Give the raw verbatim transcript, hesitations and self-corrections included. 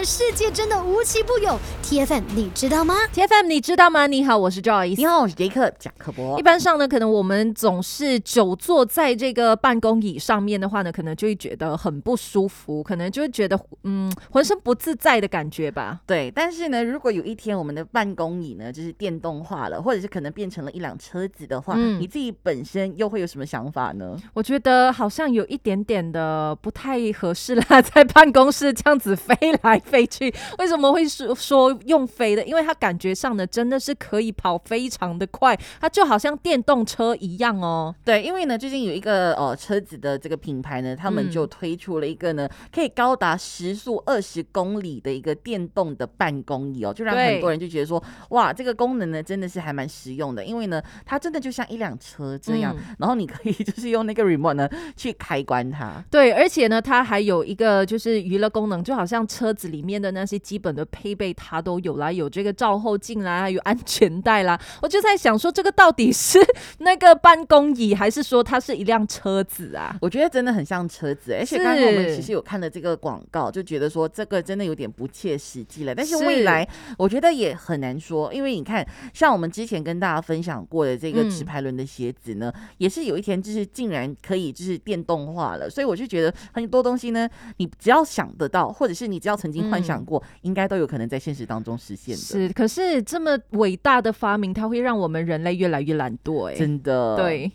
世界真的无奇不有。T F M 你知道吗 ？T F M 你知道吗？你好，我是 Joyce。 你好，我是杰克贾克伯。 一般上呢，可能我们总是久坐在这个办公椅上面的话呢，可能就会觉得很不舒服，可能就会觉得嗯浑身不自在的感觉吧。 对，但是呢，如果有一天我们的办公椅呢就是电动化了，或者是可能变成了一辆车子的话，嗯、你自己本身又会有什么想法呢？ 我觉得好像有一点点的不太合适啦，在办公室这样子飞来飞去。为什么会说用飞的？因为它感觉上呢真的是可以跑非常的快，它就好像电动车一样哦。 对，因为呢最近有一个呃车子的这个品牌呢，他们就推出了一个呢、嗯、可以高达时速二十公里的一个电动的办公椅哦，就让很多人就觉得说，哇，这个功能呢真的是还蛮实用的，因为呢它真的就像一辆车这样、嗯，然后你可以就是用那个 remote 呢去开关它。 对，而且呢它还有一个就是娱乐功能，就好像车子里面的那些基本的配备它都有啦，有这个照后镜啦，有安全带啦。我就在想说，这个到底是那个办公椅，还是说它是一辆车子啊？ 我觉得真的很像车子，而且刚刚我们其实有看了这个广告，就觉得说这个真的有点不切实际了。但是未来我觉得也很难说，因为你看，像我们之前跟大家分享过的这个直排轮的鞋子呢、嗯，也是有一天就是竟然可以就是电动化了，所以我就觉得很多东西呢，你只要想得到，或者是你只要曾经幻想过，嗯、应该都有可能在现实当中实现的。 是，可是这么伟大的发明，它会让我们人类越来越懒惰、欸，哎， 真的， 对。